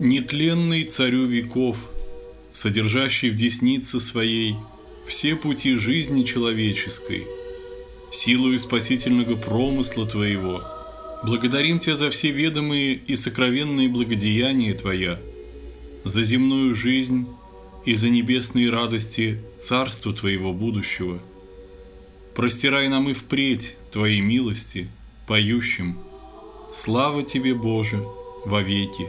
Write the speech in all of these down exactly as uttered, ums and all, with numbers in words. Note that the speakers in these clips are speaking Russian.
Нетленный царю веков, содержащий в деснице своей все пути жизни человеческой, силою спасительного промысла Твоего, благодарим Тебя за все ведомые и сокровенные благодеяния Твоя, за земную жизнь и за небесные радости Царства Твоего будущего. Простирай нам и впредь Твои милости, поющим: слава Тебе, Боже, вовеки.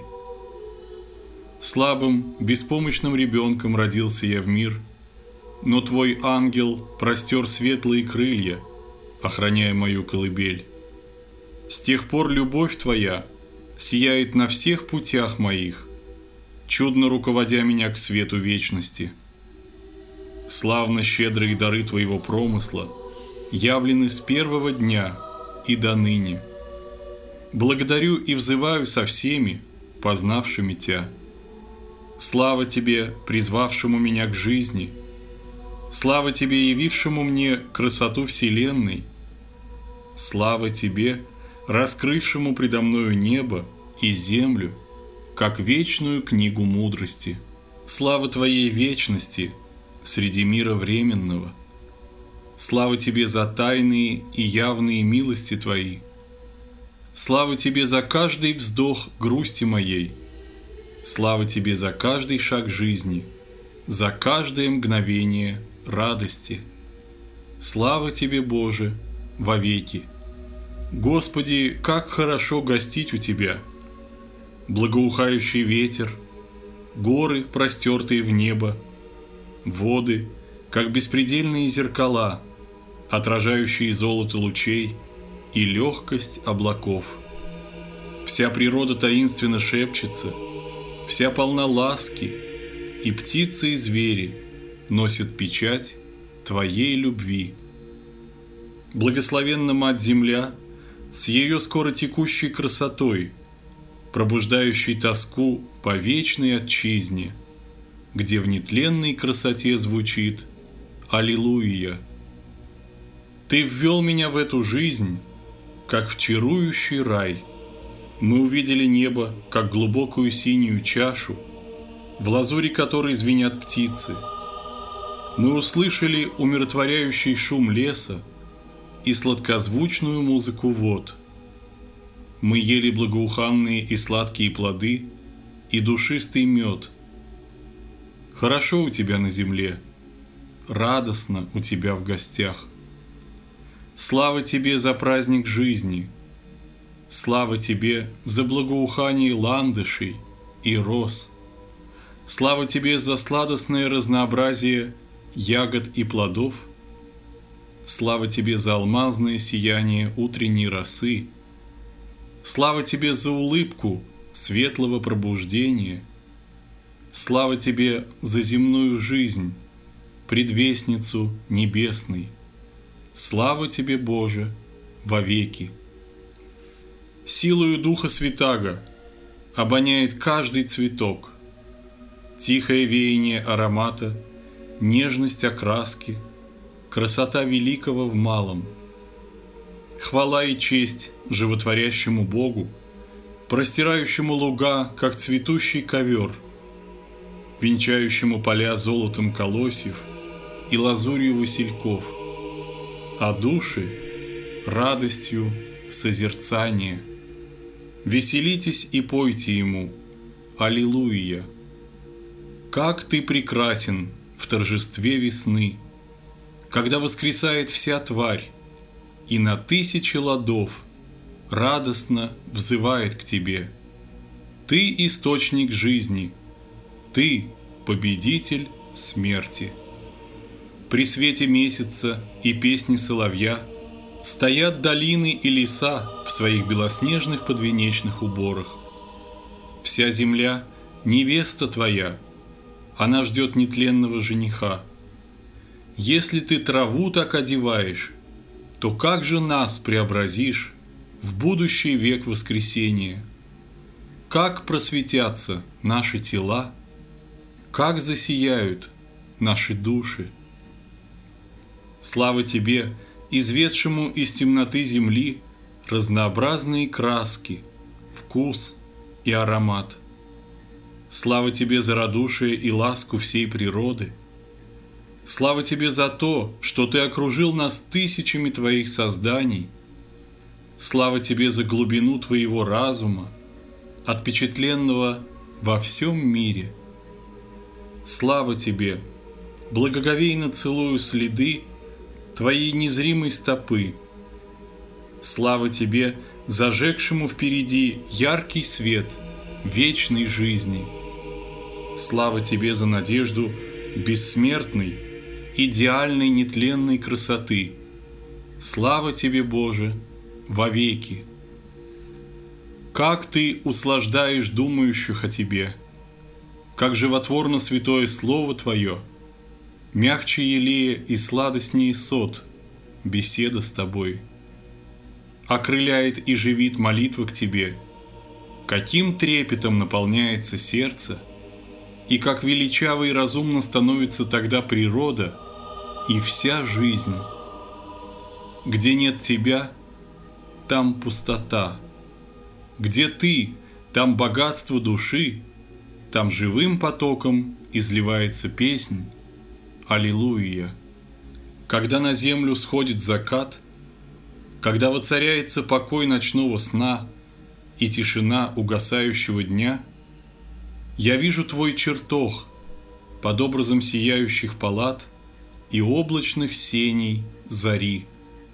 Слабым, беспомощным ребенком родился я в мир, но Твой ангел простер светлые крылья, охраняя мою колыбель. С тех пор любовь Твоя сияет на всех путях моих, чудно руководя меня к свету вечности. Славно щедрые дары Твоего промысла явлены с первого дня и до ныне. Благодарю и взываю со всеми, познавшими Тя. Слава Тебе, призвавшему меня к жизни! Слава Тебе, явившему мне красоту вселенной! Слава Тебе, раскрывшему предо мною небо и землю, как вечную книгу мудрости! Слава Твоей вечности среди мира временного! Слава Тебе за тайные и явные милости Твои! Слава Тебе за каждый вздох грусти моей! Слава Тебе за каждый шаг жизни, за каждое мгновение радости. Слава Тебе, Боже, вовеки. Господи, как хорошо гостить у Тебя! Благоухающий ветер, горы, простертые в небо, воды, как беспредельные зеркала, отражающие золото лучей и легкость облаков. Вся природа таинственно шепчется, вся полна ласки, и птицы и звери носят печать Твоей любви. Благословенна Мать-Земля с ее скоро текущей красотой, пробуждающей тоску по вечной отчизне, где в нетленной красоте звучит «Аллилуйя». Ты ввел меня в эту жизнь, как в чарующий рай. Мы увидели небо, как глубокую синюю чашу, в лазури которой звенят птицы. Мы услышали умиротворяющий шум леса и сладкозвучную музыку вод. Мы ели благоуханные и сладкие плоды и душистый мед. Хорошо у Тебя на земле, радостно у Тебя в гостях. Слава Тебе за праздник жизни! Слава Тебе за благоухание ландышей и роз! Слава Тебе за сладостное разнообразие ягод и плодов! Слава Тебе за алмазное сияние утренней росы! Слава Тебе за улыбку светлого пробуждения! Слава Тебе за земную жизнь, предвестницу небесной! Слава Тебе, Боже, вовеки! Силою Духа Святаго обоняет каждый цветок, тихое веяние аромата, нежность окраски, красота великого в малом. Хвала и честь животворящему Богу, простирающему луга, как цветущий ковер, венчающему поля золотом колосьев и лазурью васильков, а души — радостью созерцания. Веселитесь и пойте Ему «Аллилуйя». Как Ты прекрасен в торжестве весны, когда воскресает вся тварь, и на тысячи ладов радостно взывает к Тебе. Ты источник жизни, Ты победитель смерти. При свете месяца и песни соловья стоят долины и леса в своих белоснежных подвенечных уборах. Вся земля — невеста Твоя, она ждет нетленного жениха. Если Ты траву так одеваешь, то как же нас преобразишь в будущий век воскресения? Как просветятся наши тела, как засияют наши души! Слава Тебе, изведшему из темноты земли разнообразные краски, вкус и аромат. Слава Тебе за радушие и ласку всей природы. Слава Тебе за то, что Ты окружил нас тысячами Твоих созданий. Слава Тебе за глубину Твоего разума, отпечатленного во всем мире. Слава Тебе, благоговейно целую следы Твоей незримой стопы. Слава Тебе, зажегшему впереди яркий свет вечной жизни. Слава Тебе за надежду бессмертной, идеальной, нетленной красоты. Слава Тебе, Боже, вовеки. Как Ты услаждаешь думающих о Тебе, как животворно святое Слово Твое, мягче елея и сладостнее сот, беседа с Тобой. Окрыляет и живит молитва к Тебе, каким трепетом наполняется сердце, и как величаво и разумно становится тогда природа и вся жизнь. Где нет Тебя, там пустота. Где Ты, там богатство души, там живым потоком изливается песнь «Аллилуйя». Когда на землю сходит закат, когда воцаряется покой ночного сна и тишина угасающего дня, я вижу Твой чертог под образом сияющих палат и облачных сеней зари.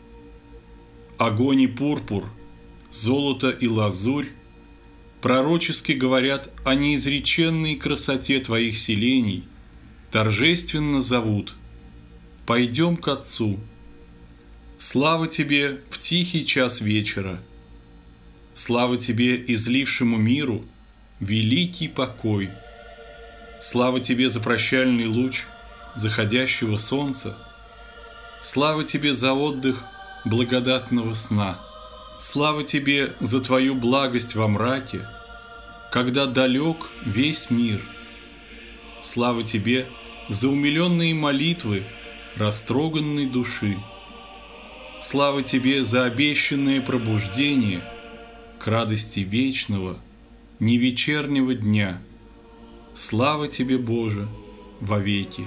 Огонь и пурпур, золото и лазурь пророчески говорят о неизреченной красоте Твоих селений, торжественно зовут: «Пойдем к Отцу». Слава Тебе в тихий час вечера, слава Тебе, излившему миру великий покой, слава Тебе за прощальный луч заходящего солнца, слава Тебе за отдых благодатного сна, слава Тебе за Твою благость во мраке, когда далек весь мир, слава Тебе за умиленные молитвы растроганной души, слава Тебе за обещанное пробуждение к радости вечного, не вечернего дня. Слава Тебе, Боже, вовеки.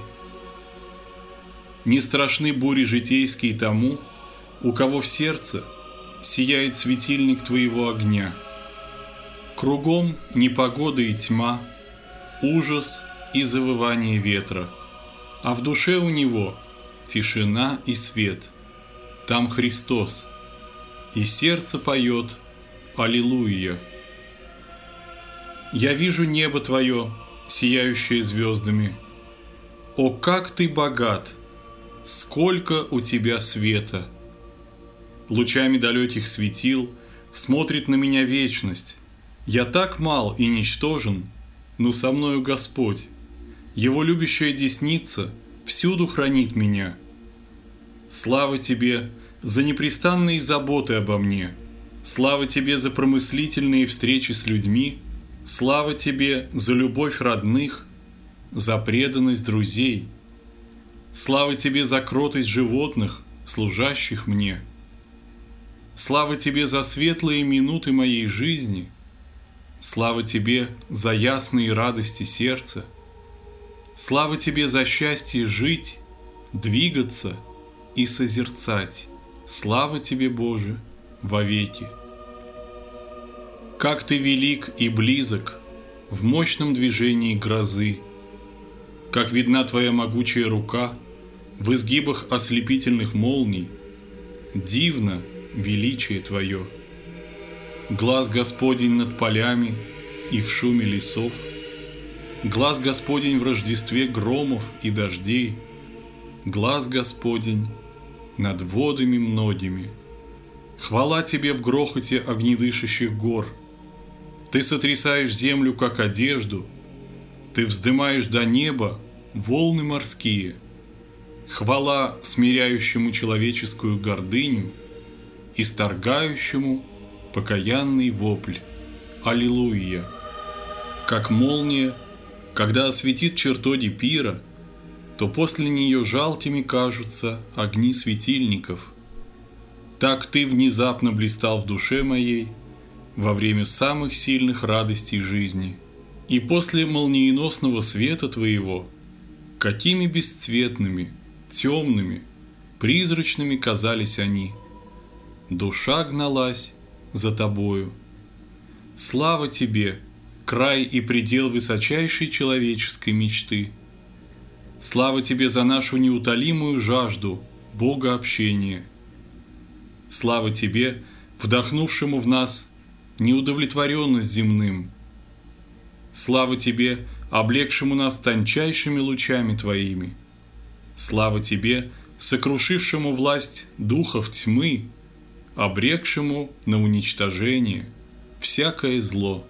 Не страшны бури житейские тому, у кого в сердце сияет светильник Твоего огня. Кругом непогода и тьма, ужас и завывание ветра, а в душе у него тишина и свет. Там Христос, и сердце поет «Аллилуйя». Я вижу небо Твое, сияющее звездами. О, как Ты богат! Сколько у Тебя света! Лучами далеких светил смотрит на меня вечность. Я так мал и ничтожен, но со мною Господь. Его любящая десница всюду хранит меня. Слава Тебе за непрестанные заботы обо мне. Слава Тебе за промыслительные встречи с людьми. Слава Тебе за любовь родных, за преданность друзей. Слава Тебе за кротость животных, служащих мне. Слава Тебе за светлые минуты моей жизни. Слава Тебе за ясные радости сердца. Слава Тебе за счастье жить, двигаться и созерцать. Слава Тебе, Боже, вовеки. Как Ты велик и близок в мощном движении грозы, как видна Твоя могучая рука в изгибах ослепительных молний, дивно величие Твое. Глаз Господень над полями и в шуме лесов, глаз Господень в рождестве громов и дождей, глаз Господень над водами многими. Хвала Тебе в грохоте огнедышащих гор. Ты сотрясаешь землю, как одежду, Ты вздымаешь до неба волны морские. Хвала смиряющему человеческую гордыню, исторгающему покаянный вопль. Аллилуйя! Как молния, когда осветит чертоги пира, то после нее жалкими кажутся огни светильников. Так Ты внезапно блистал в душе моей во время самых сильных радостей жизни, И после молниеносного света Твоего, какими бесцветными, темными, призрачными казались они. Душа гналась за Тобою. Слава Тебе, край и предел высочайшей человеческой мечты. Слава Тебе за нашу неутолимую жажду Бога общения. Слава Тебе, вдохнувшему в нас неудовлетворенность земным. Слава Тебе, облегшему нас тончайшими лучами Твоими. Слава Тебе, сокрушившему власть духов тьмы, обрекшему на уничтожение всякое зло.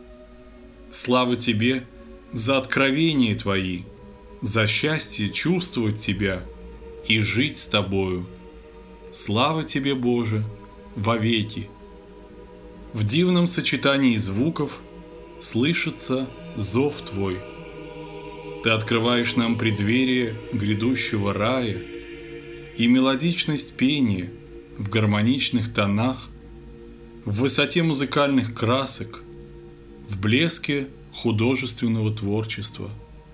Слава Тебе за откровения Твои, за счастье чувствовать Тебя и жить с Тобою. Слава Тебе, Боже, вовеки. В дивном сочетании звуков слышится зов Твой. Ты открываешь нам преддверие грядущего рая и мелодичность пения в гармоничных тонах, в высоте музыкальных красок, в блеске художественного творчества.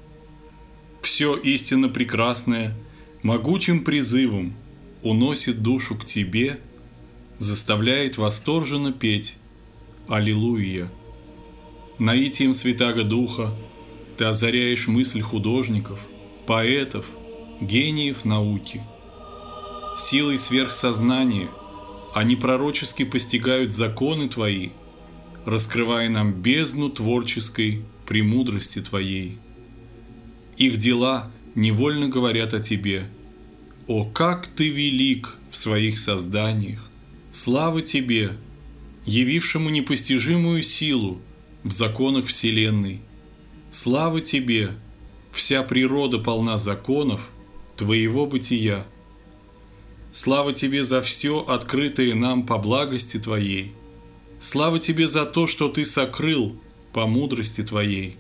Все истинно прекрасное могучим призывом уносит душу к Тебе, заставляет восторженно петь «Аллилуйя». Наитием Святаго Духа Ты озаряешь мысль художников, поэтов, гениев науки. Силой сверхсознания они пророчески постигают законы Твои, раскрывая нам бездну творческой премудрости Твоей. Их дела невольно говорят о Тебе. О, как Ты велик в своих созданиях! Слава Тебе, явившему непостижимую силу в законах Вселенной! Слава Тебе, вся природа полна законов Твоего бытия! Слава Тебе за все, открытое нам по благости Твоей! Слава Тебе за то, что Ты сокрыл по мудрости Твоей!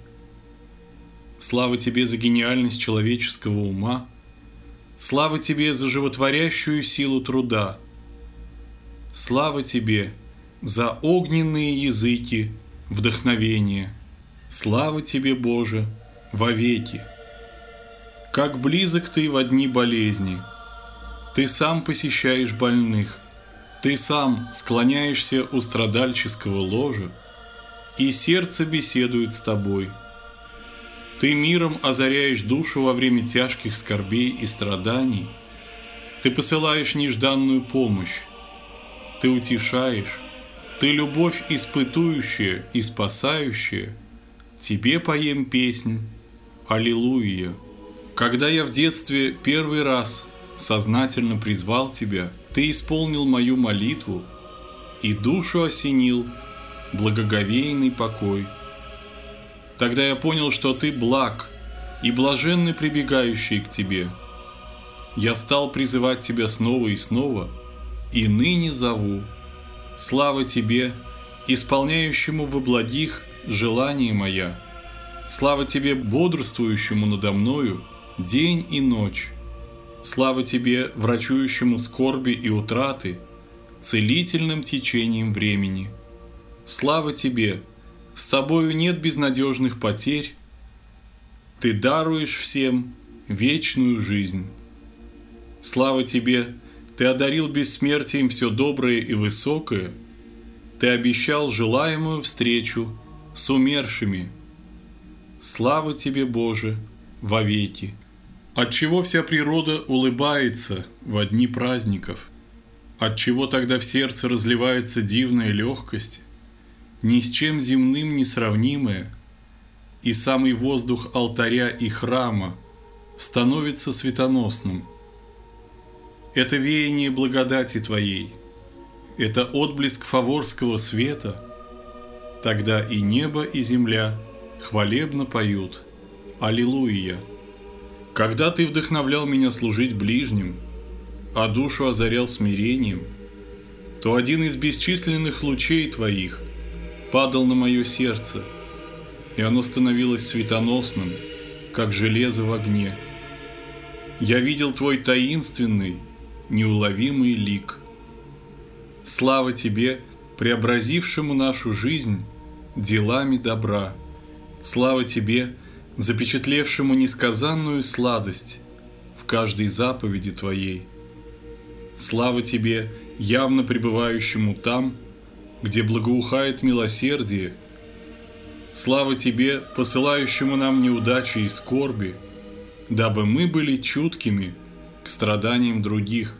Слава Тебе за гениальность человеческого ума! Слава Тебе за животворящую силу труда! Слава Тебе за огненные языки вдохновения! Слава Тебе, Боже, вовеки! Как близок Ты во дни болезни! Ты сам посещаешь больных, Ты сам склоняешься у страдальческого ложа, и сердце беседует с Тобой. Ты миром озаряешь душу во время тяжких скорбей и страданий. Ты посылаешь нежданную помощь. Ты утешаешь. Ты любовь испытующая и спасающая. Тебе поем песнь «Аллилуйя». Когда я в детстве первый раз сознательно призвал Тебя, Ты исполнил мою молитву и душу осенил благоговейный покой. Тогда я понял, что Ты благ и блаженны прибегающие к Тебе. Я стал призывать Тебя снова и снова, и ныне зову. Слава Тебе, исполняющему во благих желания моя. Слава Тебе, бодрствующему надо мною день и ночь. Слава Тебе, врачующему скорби и утраты целительным течением времени. Слава Тебе, с Тобою нет безнадежных потерь. Ты даруешь всем вечную жизнь. Слава Тебе, Ты одарил бессмертием все доброе и высокое. Ты обещал желаемую встречу с умершими. Слава Тебе, Боже, вовеки! Отчего вся природа улыбается во дни праздников? Отчего тогда в сердце разливается дивная легкость, ни с чем земным не сравнимая, и самый воздух алтаря и храма становится светоносным? Это веяние благодати Твоей, это отблеск фаворского света. Тогда и небо, и земля хвалебно поют «Аллилуйя». Когда Ты вдохновлял меня служить ближним, а душу озарял смирением, то один из бесчисленных лучей Твоих падал на мое сердце, и оно становилось светоносным, как железо в огне. Я видел Твой таинственный, неуловимый лик. Слава Тебе, преобразившему нашу жизнь делами добра. Слава Тебе, запечатлевшему несказанную сладость в каждой заповеди Твоей. Слава Тебе, явно пребывающему там, где благоухает милосердие. Слава Тебе, посылающему нам неудачи и скорби, дабы мы были чуткими к страданиям других.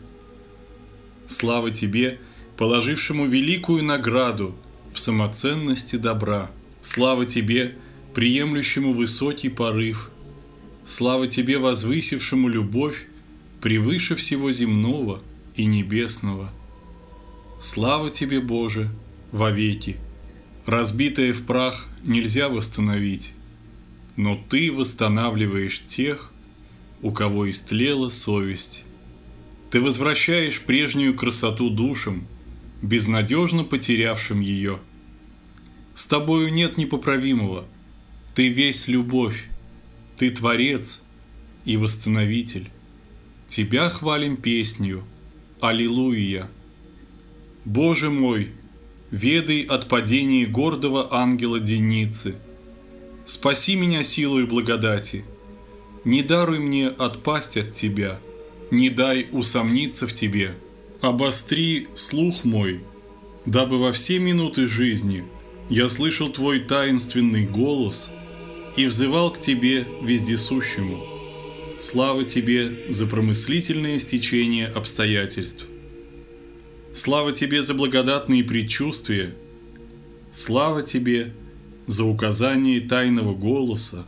Слава Тебе, положившему великую награду в самоценности добра. Слава Тебе, приемлющему высокий порыв. Слава Тебе, возвысившему любовь превыше всего земного и небесного. Слава Тебе, Боже, вовеки. Разбитое в прах нельзя восстановить, но Ты восстанавливаешь тех, у кого истлела совесть. Ты возвращаешь прежнюю красоту душам, безнадежно потерявшим ее. С Тобою нет непоправимого. Ты весь любовь, Ты Творец и Восстановитель. Тебя хвалим песнью «Аллилуйя». Боже мой, ведай от падения гордого ангела Деницы. Спаси меня силою благодати. Не даруй мне отпасть от Тебя, не дай усомниться в Тебе. Обостри слух мой, дабы во все минуты жизни я слышал Твой таинственный голос и взывал к Тебе вездесущему. Слава Тебе за промыслительное стечение обстоятельств. Слава Тебе за благодатные предчувствия. Слава Тебе за указание тайного голоса.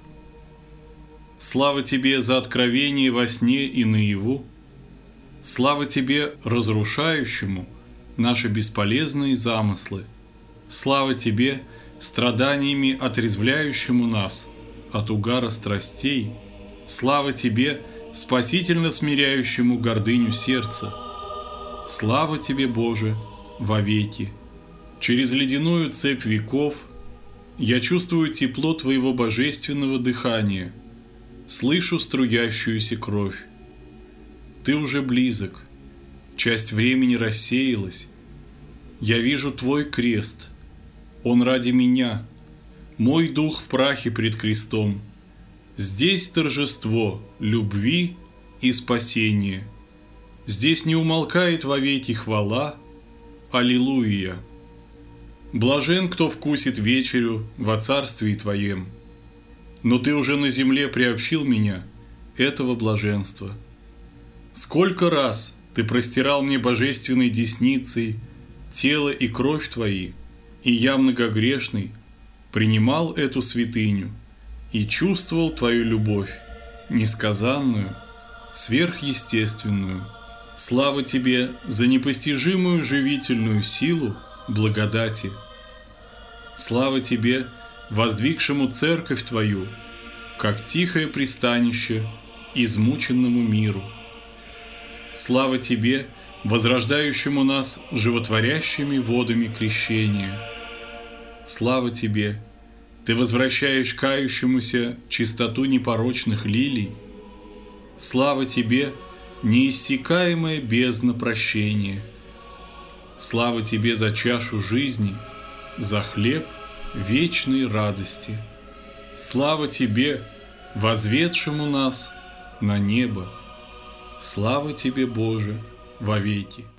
Слава Тебе за откровение во сне и наяву. Слава Тебе, разрушающему наши бесполезные замыслы. Слава Тебе, страданиями отрезвляющему нас от угара страстей. Слава Тебе, спасительно смиряющему гордыню сердца. Слава Тебе, Боже, вовеки. Через ледяную цепь веков я чувствую тепло Твоего божественного дыхания, слышу струящуюся кровь. Ты уже близок, часть времени рассеялась. Я вижу Твой крест, он ради меня, мой дух в прахе пред крестом. Здесь торжество любви и спасения. Здесь не умолкает вовеки хвала. Аллилуйя. Блажен, кто вкусит вечерю во царствии Твоем. Но Ты уже на земле приобщил меня этого блаженства. Сколько раз Ты простирал мне божественной десницей тело и кровь Твои, и я, многогрешный, принимал эту святыню и чувствовал Твою любовь, несказанную, сверхъестественную. Слава Тебе за непостижимую живительную силу благодати. Слава Тебе, воздвигшему церковь Твою, как тихое пристанище измученному миру. Слава Тебе, возрождающему нас животворящими водами крещения. Слава Тебе, Ты возвращаешь кающемуся чистоту непорочных лилий. Слава Тебе, неиссякаемая бездна прощения. Слава Тебе за чашу жизни, за хлеб вечной радости. Слава Тебе, возведшему нас на небо. Слава Тебе, Боже, вовеки.